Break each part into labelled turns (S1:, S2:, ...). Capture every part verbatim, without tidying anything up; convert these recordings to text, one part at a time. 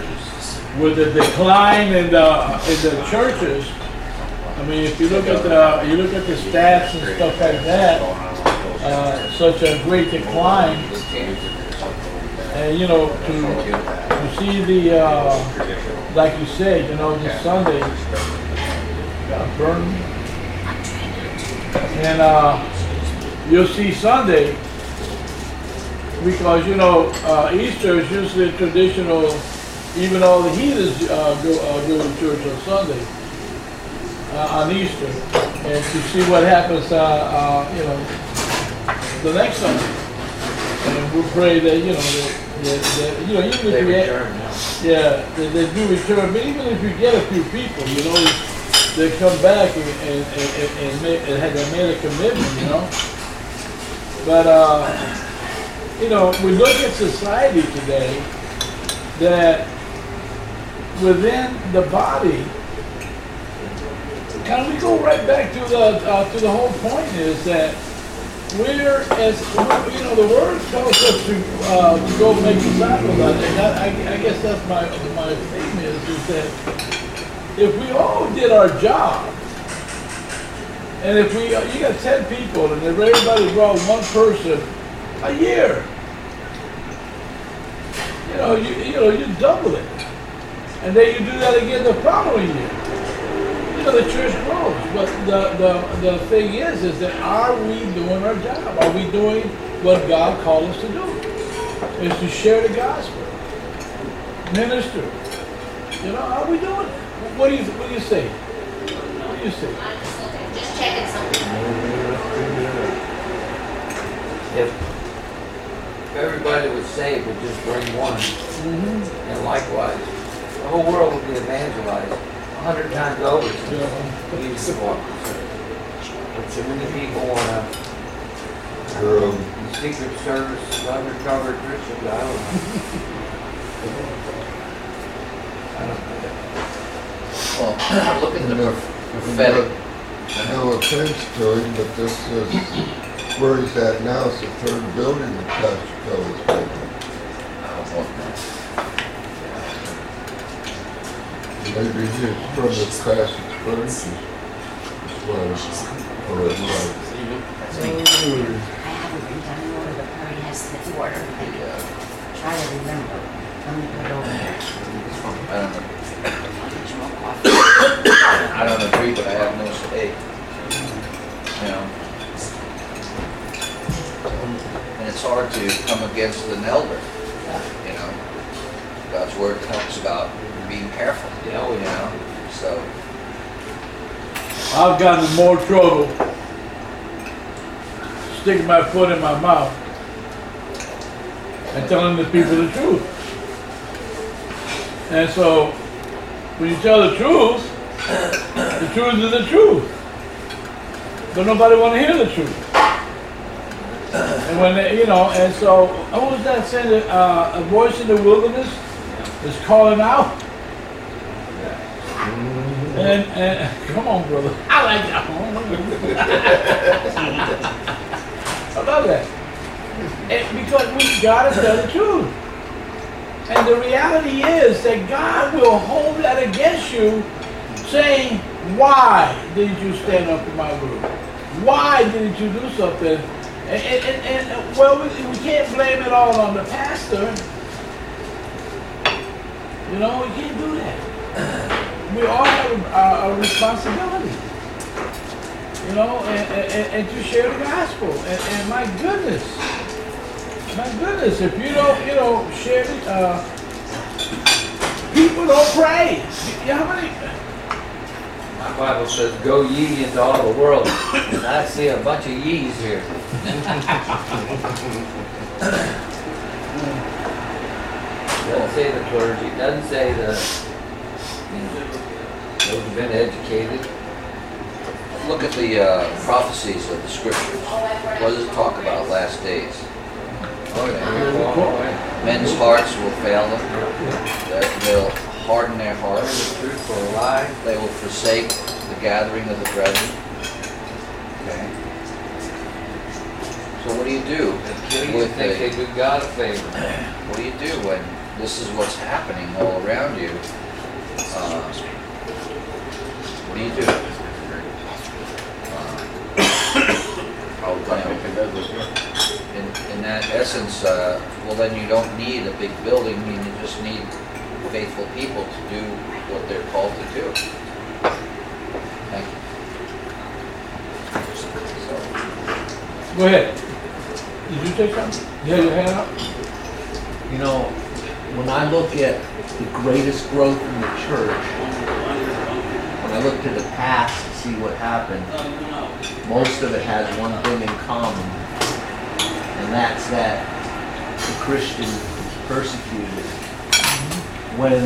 S1: with the decline in the in the churches. I mean, if you look at the you look at the stats and stuff like that, uh, such a great decline, and you know to to see the uh, like you said, you know, this Sunday got burned, and uh, you'll see Sunday because you know uh, Easter is usually traditional. Even all the heathens uh, go uh, go to church on Sunday. Uh, on Easter, and to see what happens, uh, uh, you know, the next Sunday, and we'll pray that you know, that, that, that you know, even if
S2: they
S1: you
S2: return,
S1: get, yeah, they, they do return. But even if you get a few people, you know, they come back and and and, and, make, and have they made a commitment, you know. But uh, you know, we look at society today that within the body. Can we go right back to the uh, to the whole point is that we're as you know the word tells us to uh, to go make disciples, and that, I, I guess that's my my theme is is that if we all did our job, and if we uh, you got ten people, and if everybody brought one person a year, you know you you know you double it, and then you do that again the following year. You know, the church grows, but the, the, the thing is, is that are we doing our job? Are we doing what God called us to do? Is to share the gospel, minister. You know, are we doing it? What do you What do you say? What do you say?
S3: Just checking something.
S2: If everybody was saved would just bring one,
S1: Mm-hmm.
S2: and likewise, the whole world would be evangelized. A hundred times over to
S1: Yeah.
S2: use the walk. But so many people want to
S4: Girl.
S2: secret service, undercover Christians. I don't know. I don't know.
S5: Well, look at the
S4: No,
S5: prophetic.
S4: no offense to him, but this is where he's at now. It's the third building that Pastor Kelly's building. Maybe he's from the past experiences. That's what I heard.
S3: I haven't been done in order, but Perry has the order. I try to remember. Let me put it over there.
S5: I don't know.
S3: Get you more coffee.
S5: I don't agree, but I have no say. You know. And it's hard to come against an elder. You know. God's word talks about being careful.
S2: Yeah, we
S5: You know. So.
S1: I've gotten in more trouble sticking my foot in my mouth and telling the people the truth. And so, when you tell the truth, the truth is the truth. But nobody want to hear the truth. And when they, you know, and so, what was that saying? That, uh, a voice in the wilderness is calling out. And, and come on, brother. I like that. I love that. And because we gotta tell the truth. And the reality is that God will hold that against you, saying, why did you stand up for my word? Why didn't you do something? And, and, and, and well, we, we can't blame it all on the pastor. You know, we can't do that. We all have a, a responsibility, you know, and, and, and to share the gospel. And, and my goodness, my goodness, if you don't, you know, share it, uh, people don't pray. You know how many?
S2: My Bible says, "Go ye into all the world," and I see a bunch of ye's here. Doesn't say the clergy. Doesn't say the. You know, those who've been educated.
S5: Look at the uh, prophecies of the scriptures. What does it talk about last days?
S2: Oh, yeah.
S5: Men's hearts will fail them. They'll harden their hearts.
S2: The truth for a lie.
S5: They will forsake the gathering of the brethren. Okay. So what do you do
S2: You
S5: with
S2: think they
S5: the,
S2: do God a favor.
S5: what do you do when this is what's happening all around you, uh, what do you do? Uh,
S6: All the time I can do this.
S5: in, in that essence, uh, well then you don't need a big building, you just need faithful people to do what they're called to do. Thank you. So,
S1: Go ahead. Did you say something? You had your hand up?
S7: You know, when I look at the greatest growth in the church, when I look to the past to see what happened, most of it has one thing in common, and that's that the Christian is persecuted. When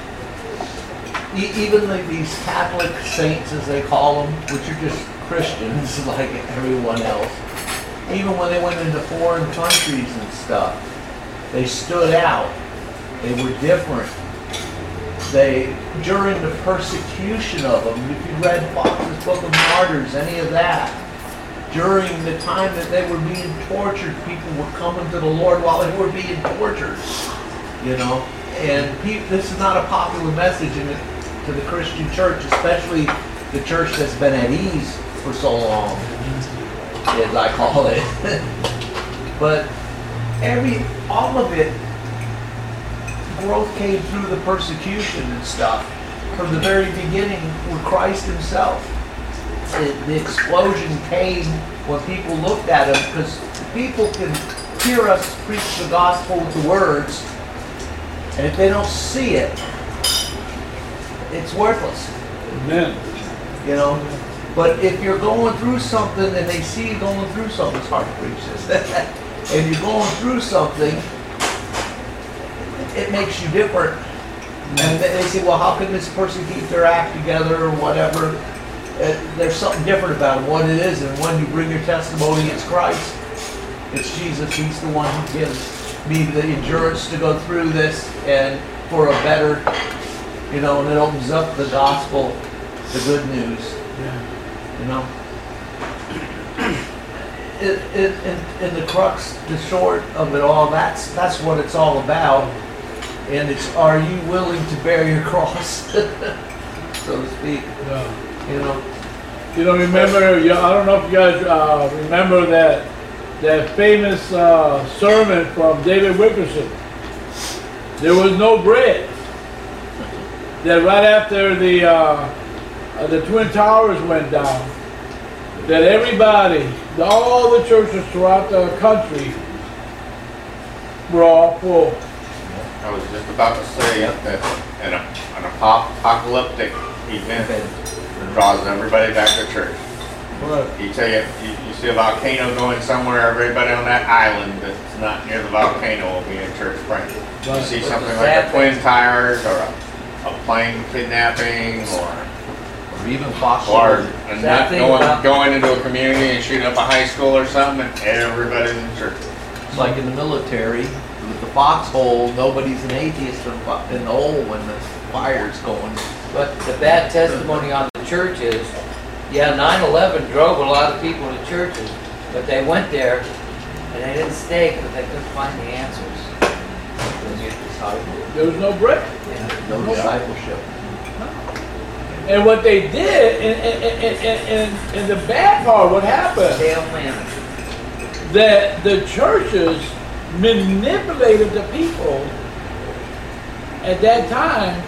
S7: e- even like these Catholic saints, as they call them, which are just Christians like everyone else, even when they went into foreign countries and stuff, they stood out. They were different. They, during the persecution of them, if you read Fox's Book of Martyrs, any of that, during the time that they were being tortured, people were coming to the Lord while they were being tortured, you know? And pe- this is not a popular message in the, to the Christian church, especially the church that's been at ease for so long, as I call it. But every, all of it, growth came through the persecution and stuff. From the very beginning with Christ himself. It, the explosion came when people looked at him, because people can hear us preach the gospel with the words, and if they don't see it, it's worthless.
S1: Amen.
S7: You know? But if you're going through something and they see you going through something, it's hard to preach this. And you're going through something, it makes you different. And they say, well, how can this person keep their act together or whatever? Uh, there's something different about it, what it is. And when you bring your testimony, it's Christ. It's Jesus. He's the one who gives me the endurance to go through this and for a better, you know, and it opens up the gospel, the good news.
S1: Yeah.
S7: You know? It, it, and, and the crux, the short of it all, that's that's what it's all about. And it's, are you willing to bear your cross, so to speak?
S1: Yeah.
S7: You know?
S1: You know, remember, you- I don't know if you guys uh, remember that that famous uh, sermon from David Wilkerson. There was no bread. That right after the uh, uh, the Twin Towers went down, that everybody, all the churches throughout the country were all full.
S6: I was just about to say that an, an apo- apocalyptic event draws everybody back to church.
S1: Right.
S6: You tell you, you, you see a volcano going somewhere, everybody on that island that's not near the volcano will be in church praying. You see something like the Twin Towers or a, a plane kidnapping or
S7: Or even Fox.
S6: or a
S2: Sad
S6: nut
S2: thing
S6: going,
S2: about-
S6: going into a community and shooting up a high school or something and everybody's in church.
S7: It's like in the military, with the foxhole, nobody's an atheist in the in the hole when the fire's going.
S2: But the bad testimony on the church is, yeah, nine eleven drove a lot of people to churches, but they went there and they didn't stay because they couldn't find the answers.
S1: There was no bread.
S2: Yeah.
S7: No discipleship.
S1: And what they did, and, and, and, and, and, and the bad part, what happened,
S2: Stale management.
S1: that the churches manipulated the people at that time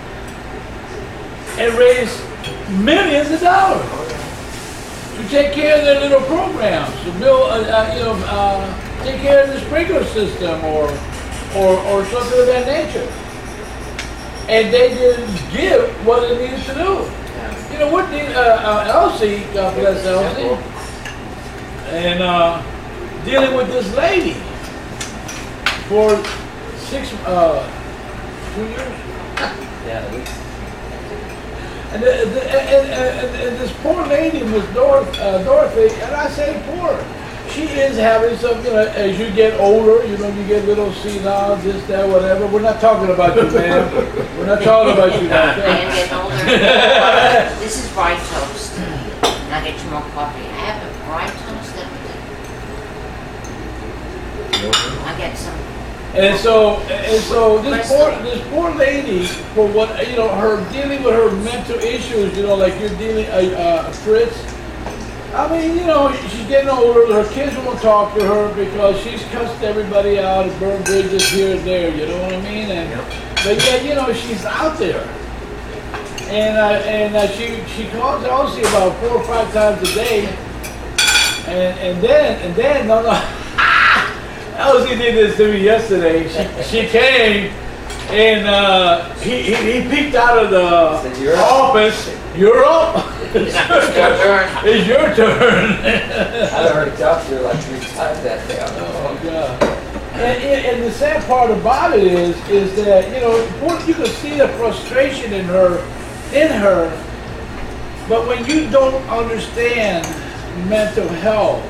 S1: and raised millions of dollars to take care of their little programs, to build, uh, uh, you know, uh, take care of the sprinkler system or, or, or something of that nature. And they didn't give what it needed to do. You know what? Did, uh, uh, Elsie, God bless Elsie, and uh, dealing with this lady for six, uh, two years.
S2: Yeah, at least.
S1: And, the, the, and, and, and this poor lady, Miss Dorothy, uh, Dorothy, and I say poor, she is having some, you know, as you get older, you know, you get little senile, this, that, whatever. We're not talking about you, ma'am. We're not talking about you,
S3: I am
S1: ma'am.
S3: getting older. This is rye toast. And I get you more coffee. I have a rye toast every day. I get some.
S1: And so, and so this poor, this poor lady, for what, you know, her dealing with her mental issues, you know, like you're dealing, uh, uh, Fritz. I mean, you know, she's getting older. Her kids won't talk to her because she's cussed everybody out and burned bridges here and there. You know what I mean? And but yeah, you know, she's out there, and uh, and uh, she she calls Elsie about four or five times a day, and and then and then no no. Elsie did this to me yesterday. She, she came and uh, he, he, he peeked out of the
S2: Said, "You're up."
S1: office. You're up.
S2: It's your turn.
S1: It's your turn.
S2: I already talked to her like three times that day.
S1: Oh God. And, and, and the sad part about it is, is that, you know, you can see the frustration in her, in her, but when you don't understand mental health,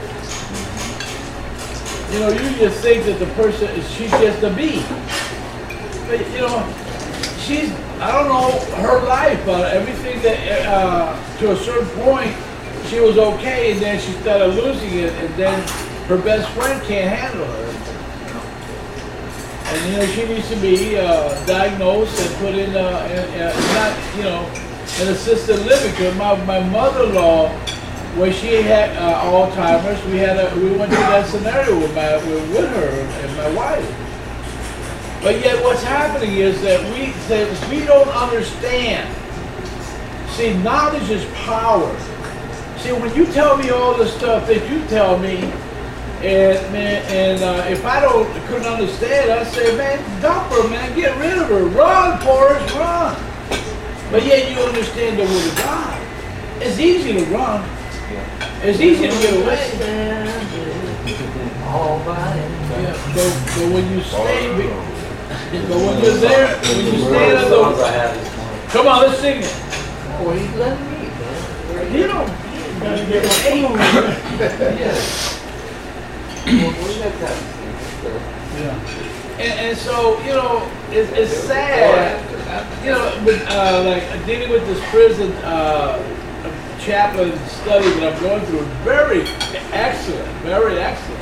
S1: you know, you just think that the person is, she's just a bee. But, you know, she's, I don't know, her life, but everything that, uh, to a certain point, she was okay, and then she started losing it, and then her best friend can't handle her. And, you know, she needs to be uh, diagnosed and put in, uh, in, uh, not, you know, in assisted living. Because my, my mother-in-law, when she had uh, Alzheimer's, we had a, we went through that scenario with my with, with her and my wife. But yet, what's happening is that we that we don't understand. See, knowledge is power. See, when you tell me all the stuff that you tell me, and man, and uh, if I don't couldn't understand, I say, man, dump her, man, get rid of her, run, Forrest, run. But yet, you understand the word of God. It's easy to run. It's easy to get away.
S2: All by
S1: Yeah, but, but when you stay, but when you're there, when you stand at
S2: songs I
S1: the,
S2: have this morning.
S1: come on, let's sing it.
S2: Oh, he's letting me, man.
S1: You don't, you gotta get away.
S2: Yes. Well, we got time to see.
S1: Yeah. And, and so, you know, it's, it's sad, you know, with, uh, like dealing with this prison, uh, chaplain study that I'm going through is very excellent, very excellent.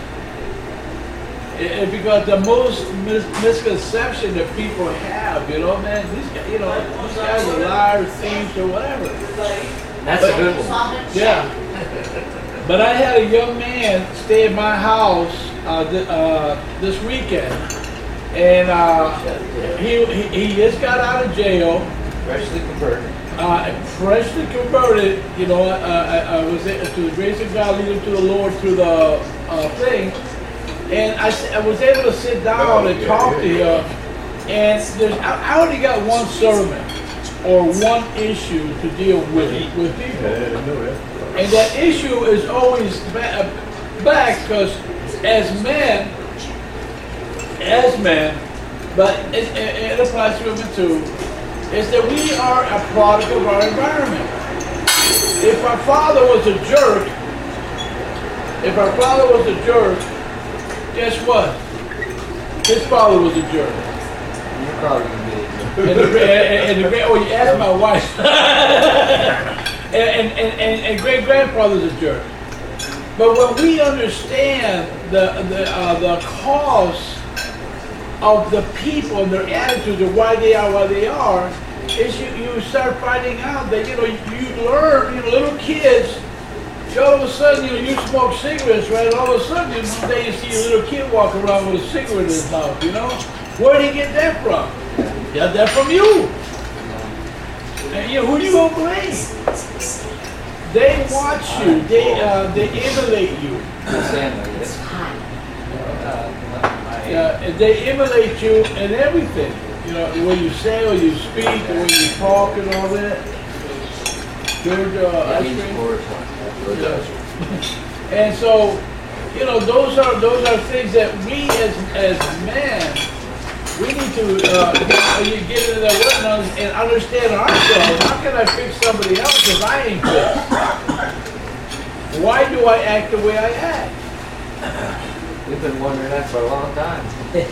S1: It, it, because the most mis misconception that people have, you know, man, these guys, you know, these guys are liars, thieves, or whatever.
S2: That's
S1: But-
S2: a good one.
S1: Yeah. But I had a young man stay at my house uh, th uh, this weekend, and uh, he, he he just got out of jail.
S2: Freshly converted.
S1: Uh, freshly converted, you know, uh, I, I was to the grace of God, lead him to the Lord through the uh, thing, and I, I was able to sit down and talk to him, and there's, I, I only got one sermon or one issue to deal with with people, and that issue is always back because as men, as men, but it, it, it applies to women too. Is that we are a product of our environment. If our father was a jerk, if our father was a jerk, guess what? His father was a jerk.
S2: You're probably gonna be a jerk.
S1: And the, and, and the, oh, you asked my wife. and, and, and, and great grandfather's a jerk. But when we understand the the uh, the cause of the people and their attitudes and why they are why they are, is you, you start finding out that, you know, you learn, you know, little kids, you all of a sudden, you know, you smoke cigarettes, right? All of a sudden, you know, one day you see a little kid walk around with a cigarette in his mouth, you know? Where did he get that from? Got that from you. And, you know, who you gonna blame? They watch you, they, uh, they emulate you.
S2: It's
S3: hot.
S1: Yeah, and they emulate you in everything. You know, the way you say or you speak, the way you talk and all that. Good uh, ice cream. Yeah. And so, you know, those are those are things that we as as men, we need to uh, get, get into that word and understand ourselves. How can I fix somebody else if I ain't fixed? Why do I act the way I act?
S2: We've been wondering that for a long time.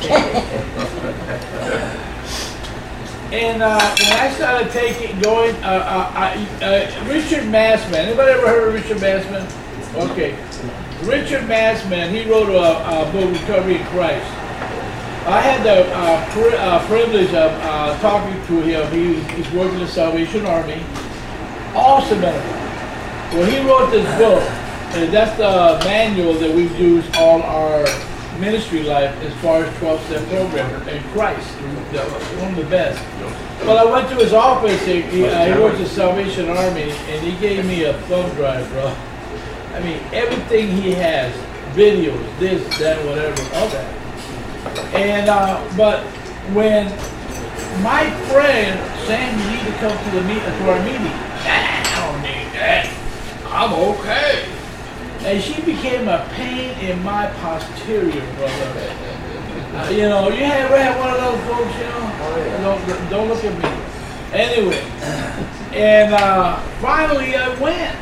S1: And uh, when I started taking, going, uh, uh, I, uh, Richard Massman, anybody ever heard of Richard Massman? Okay. Richard Massman, he wrote a, a book, Recovery in Christ. I had the uh, pri- uh, privilege of uh, talking to him. He, he's working in the Salvation Army. Awesome man. Well, he wrote this book, and that's the manual that we use all our ministry life as far as twelve-step program in Christ. One of the best. Well, I went to his office. He, he, uh, he works in the Salvation Army, and he gave me a thumb drive, bro. I mean, everything he has, videos, this, that, whatever, all that. And, uh, but when my friend Sam, you need to come to the meet to our meeting. I don't need that. I'm okay. And she became a pain in my posterior, brother. Uh, you know, you ever had one of those folks, you know? Don't, don't look at me. Anyway, and uh, finally I went.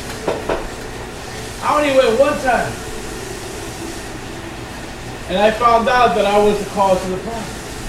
S1: I only went one time. And I found out that I was the cause of the problem.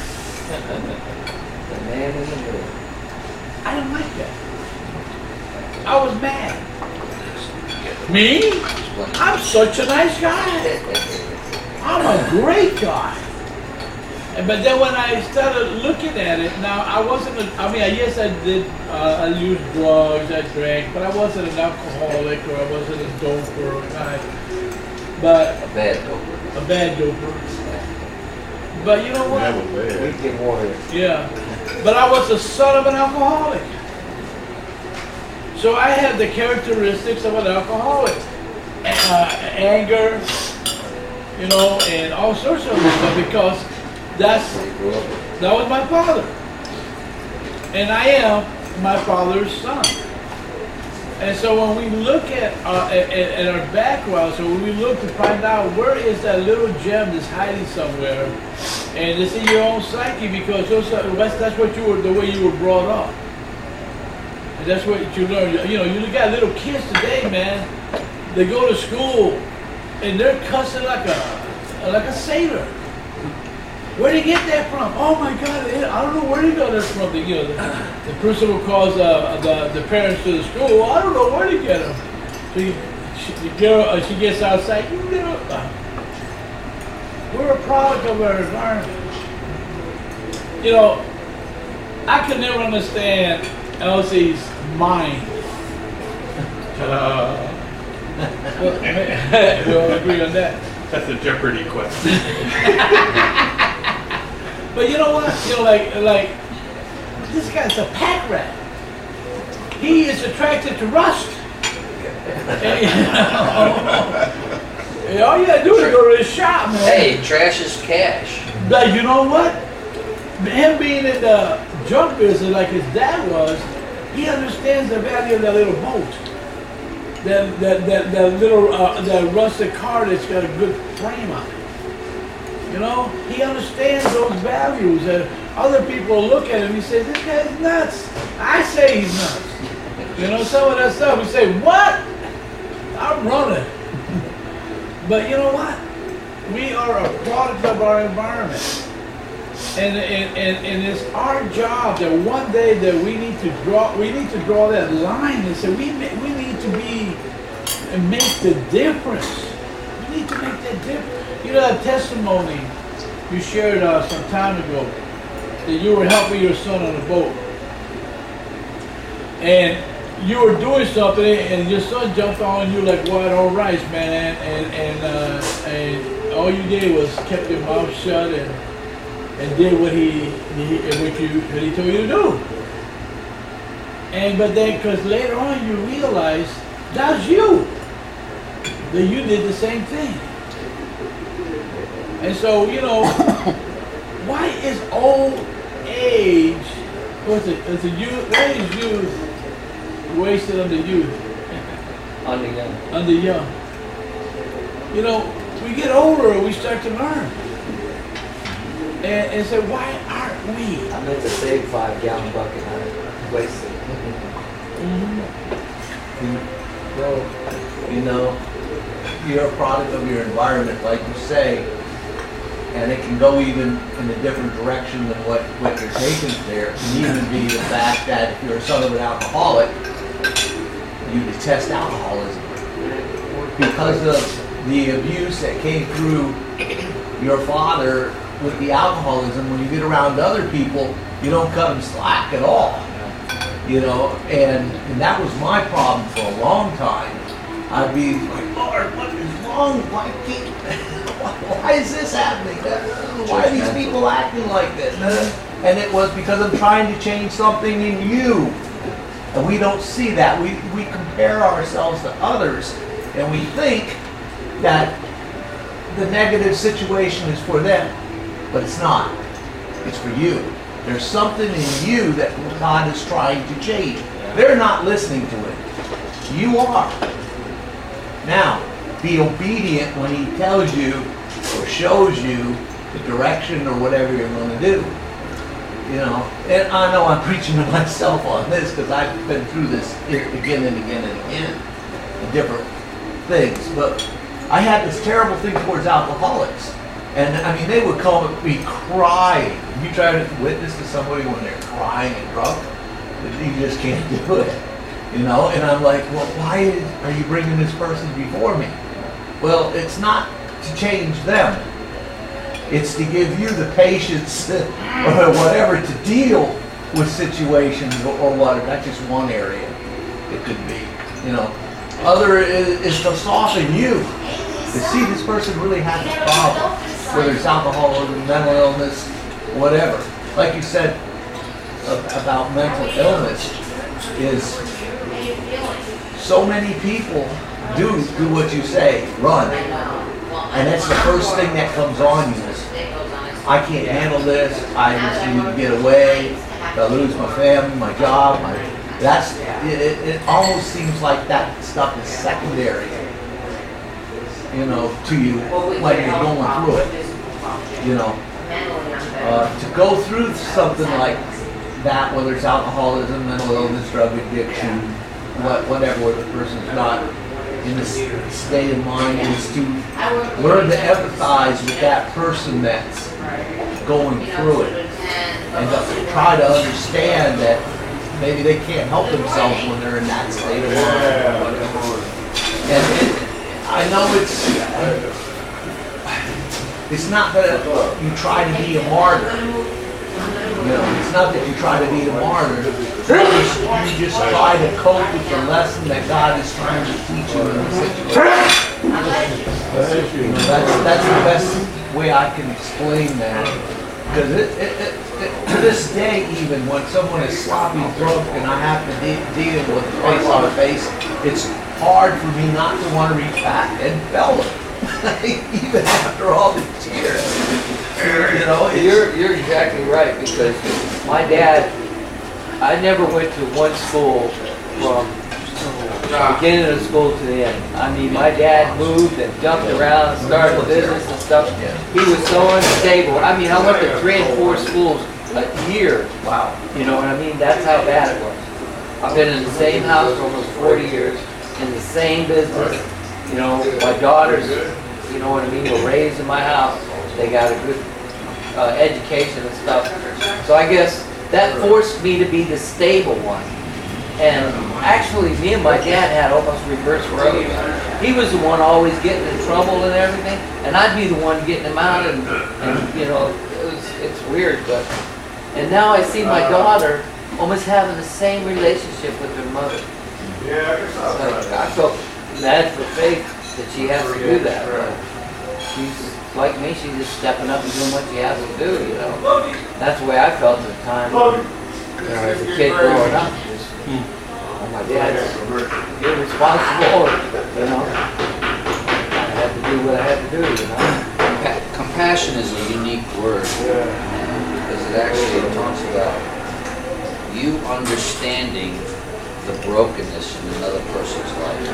S2: The man in the middle.
S1: I didn't like that. I was mad. Me? I'm such a nice guy. I'm a great guy. And, but then when I started looking at it, now I wasn't, a, I mean, yes I did, uh, I used drugs, I drank, but I wasn't an alcoholic or I wasn't a doper or guy. But
S5: A bad doper.
S1: a bad doper. But you know what?
S2: Weekend warrior.
S1: Yeah. But I was the son of an alcoholic. So I had the characteristics of an alcoholic. Uh, anger, you know, and all sorts of stuff because that's, that was my father. And I am my father's son. And so when we look at, uh, at, at our background, so when we look to find out where is that little gem that's hiding somewhere, and it's in your own psyche because those are, that's, that's what you were, the way you were brought up. And that's what you learn. You know, you got little kids today, man, they go to school and they're cussing like a, like a sailor. Where did he get that from? Oh my God, I don't know where he got that from. The, you know, the, the principal calls uh, the, the parents to the school. I don't know where to get them. So you, she, the girl, uh, she gets outside. You little, uh, we're a product of our environment. You know, I could never understand Elsie's mind. Uh, we'll, we'll agree on that.
S8: That's a Jeopardy question.
S1: But you know what? You know, like, like this guy's a pack rat. He is attracted to rust. And, you know, and all you gotta do is go to the shop, man.
S5: Hey, trash is cash.
S1: But you know what? Him being in the junk business like his dad was, he understands the value of that little boat. That that that, that little uh, that rusted car that's got a good frame on it. You know, he understands those values, and other people look at him. He says, "This guy's nuts." I say he's nuts. You know, some of that stuff. We say, "What? I'm running." But you know what? We are a product of our environment, and and, and and it's our job that one day that we need to draw. We need to draw that line and say we we need to be and make the difference. We need to make that difference. You know that testimony you shared uh, some time ago that you were helping your son on a boat, and you were doing something, and your son jumped on you like white on rice, man, and and uh, and all you did was kept your mouth shut and and did what he, he what you what he told you to do. And but then, because later on you realized that's you, that you did the same thing. And so, you know, why is old age, what's it, it's a youth, why is youth wasted on the youth?
S2: On the young.
S1: On the young. You know, we get older, we start to learn. And, and say, why aren't we?
S2: I meant to save five gallon bucket, I wasted it.
S1: Mm-hmm.
S7: Well, you know, you're a product of your environment, like you say, and it can go even in a different direction than what, what you're taking there. It can even be the fact that if you're a son of an alcoholic, you detest alcoholism because of the abuse that came through your father with the alcoholism, when you get around other people, you don't cut them slack at all. You know, and, and that was my problem for a long time. I'd be like, Lord, what is wrong? Why can't, why is this happening? Why are these people acting like this? And it was because I'm trying to change something in you. And we don't see that. We, we compare ourselves to others, and we think that the negative situation is for them, but it's not. It's for you. There's something in you that God is trying to change. They're not listening to it. You are. Now, be obedient when He tells you or shows you the direction or whatever you're going to do. You know, and I know I'm preaching to myself on this because I've been through this again and again and again, different things. But I had this terrible thing towards alcoholics. And I mean, they would come at me crying. You try to witness to somebody when they're crying and drunk, you just can't do it. You know, and I'm like, well, why are you bringing this person before me? Well, it's not to change them. It's to give you the patience or whatever to deal with situations or, or whatever. That's just one area it could be. You know, other is, is to soften you. To see this person really has a problem, whether it's alcoholism, mental illness, whatever. Like you said about mental illness, is so many people do do what you say, run. And that's the first thing that comes on you is, I can't handle this, I just need to get away, I lose my family, my job, my, that's, it, it, it almost seems like that stuff is secondary, you know, to you when you're going through it, you know. Uh, to go through something like that, whether it's alcoholism, mental illness, drug addiction, what, whatever, where the person's not in this state of mind, is to learn to empathize with that person that's going through it, and to try to understand that maybe they can't help themselves when they're in that state of mind. And it, I know it's it's not that you try to be a martyr. You know, it's not that you try to be a martyr. You just try to cope with the lesson that God is trying to teach you in the situation. You know, that's, that's the best way I can explain that. Because it, it, it, it, to this day, even when someone is sloppy drunk and I have to de- deal with face on face, it's hard for me not to want to reach back and bell them. Even after all the tears. You know,
S2: you're, you're exactly right, because my dad, I never went to one school from the beginning of the school to the end. I mean, my dad moved and jumped around and started a business and stuff. He was so unstable. I mean, I went to three and four schools a year.
S7: Wow.
S2: You know what I mean? That's how bad it was. I've been in the same house for almost forty years, in the same business. You know, my daughters, you know what I mean, were raised in my house. They got a good uh, education and stuff. So I guess that forced me to be the stable one. And actually, me and my dad had almost reverse roles. He was the one always getting in trouble and everything, and I'd be the one getting him out. And, and you know, it was, it's weird, but. And now I see my daughter almost having the same relationship with her mother. Like, I felt bad for Faith that she has to do that. But she's like me, she's just stepping up and doing what she has to do, you know. That's the way I felt at the time. You know, as a kid growing up. Just, oh, my dad's irresponsible, you know. I had to do what I had to do, you know.
S5: Compa- compassion is a unique word, because it actually talks about you understanding the brokenness in another person's life.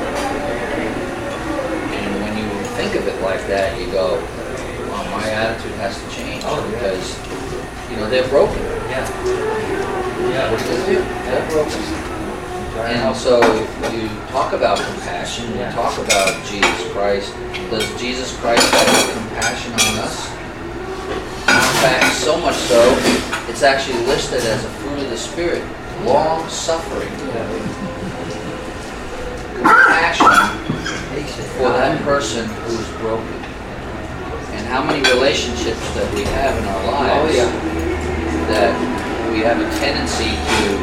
S5: And when you think of it like that, you go, well, my attitude has to change, oh, because, you know, they're broken.
S2: Yeah. Yeah.
S5: What do they do? They're broken. And so you talk about compassion, you talk about Jesus Christ. Does Jesus Christ have compassion on us? In fact, so much so, it's actually listed as a fruit of the Spirit. Long suffering. Compassion for that person who's broken. And how many relationships that we have in our lives
S2: Oh, yeah.
S5: that we have a tendency to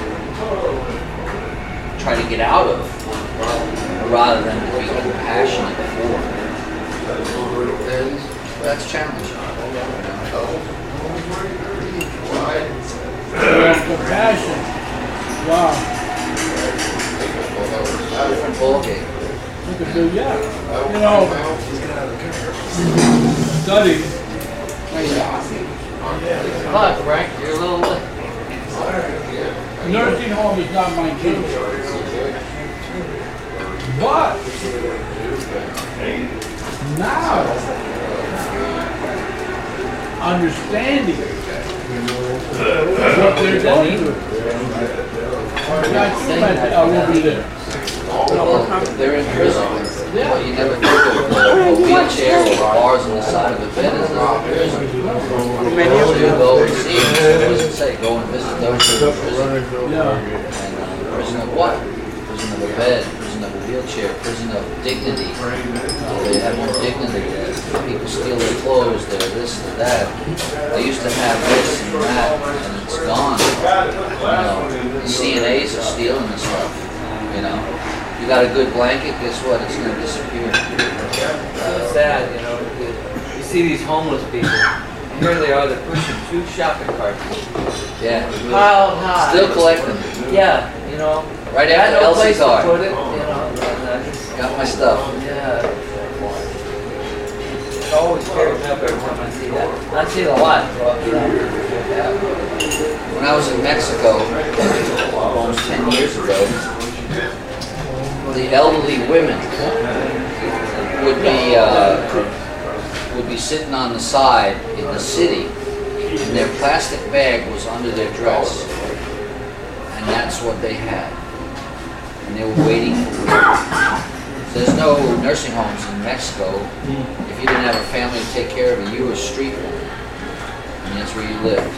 S5: try to get out of rather than to be compassionate for. And that's challenging.
S1: Yeah, compassion. Wow.
S5: Different ballgame.
S1: Look at Bill, yeah. You know, study.
S2: Look, Frank, you're a little.
S1: Nursing home is not my case. But now, understanding what they're going through. I I will be there.
S5: Well, they're in prison. Well, you never think of a wheelchair or bars on the side of the bed as a prison. So you go and see them. It doesn't say go and visit those who are in prison.
S1: Yeah.
S5: And uh, prison of what? Prison of a bed, prison of a wheelchair, prison of dignity. They have no dignity. People steal their clothes, they're this, they're that. They used to have this and that, and it's gone. You know, the C N As are stealing this stuff. You know, you got a good blanket, guess what? It's going to disappear.
S2: So sad, you know. You, you see these homeless people, and here they are, they're pushing two shopping carts.
S5: Yeah.
S2: Piled high.
S5: Still collecting.
S2: Yeah, you know.
S5: Right
S2: I had
S5: after
S2: no place
S5: Elsie's
S2: to
S5: car.
S2: put it, you know. And I just,
S5: Got my stuff.
S2: yeah. It always tears me up every time I see that. I see it a lot.
S5: When I was in Mexico, almost ten years ago, the elderly women would be uh, would be sitting on the side in the city, and their plastic bag was under their dress, and that's what they had, and they were waiting for it. There's no nursing homes in Mexico. If you didn't have a family to take care of you, you were a street woman, and that's where you lived.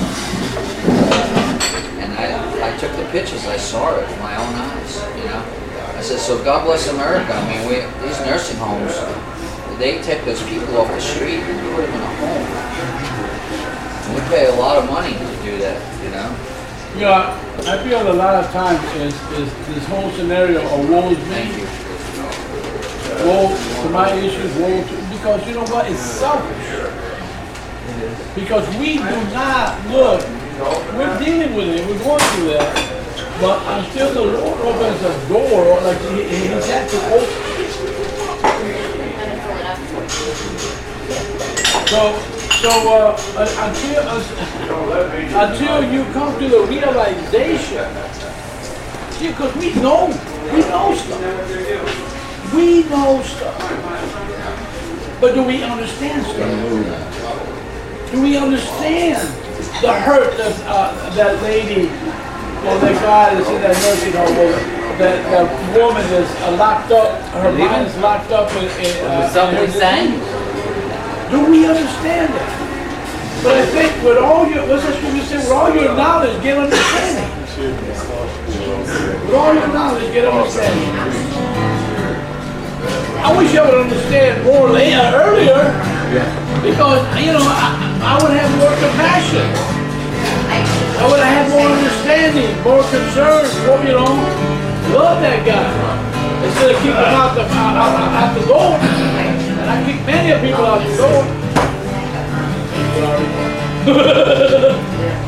S5: And I, I took the pictures. I saw it with my own eyes. You know, I said, so God bless America. I mean, we these nursing homes, they take those people off the street and put them in a home. And we pay a lot of money to do that. You know.
S1: You know, I feel a lot of times is, is this whole scenario of woe is
S5: Thank
S1: me.
S5: you.
S1: Woe to my issues, woe to, because you know what, it's selfish. Because we do not look, we're dealing with it, we're going through that, but until the Lord opens a door, like he, he's had to open. So, so uh, until, uh, until you come to the realization, see, because we know, we know stuff. We know stuff. But do we understand stuff? Do we understand the hurt that uh, that lady or that guy that's in that nursing home, or that, that woman is uh, locked up, her mind is locked up in, in, uh,
S2: Something
S1: in her
S2: saying?
S1: disease? Do we understand that? But I think with all your, what's that scripture say? With all your knowledge, get understanding. With all your knowledge, get understanding. I wish I would understand more later, earlier, because, you know, I, I would have more compassion. I would have had more understanding, more concern, more, you know, love that guy. Instead of keeping him out the, out, out, out the door. And I keep many of people out the door.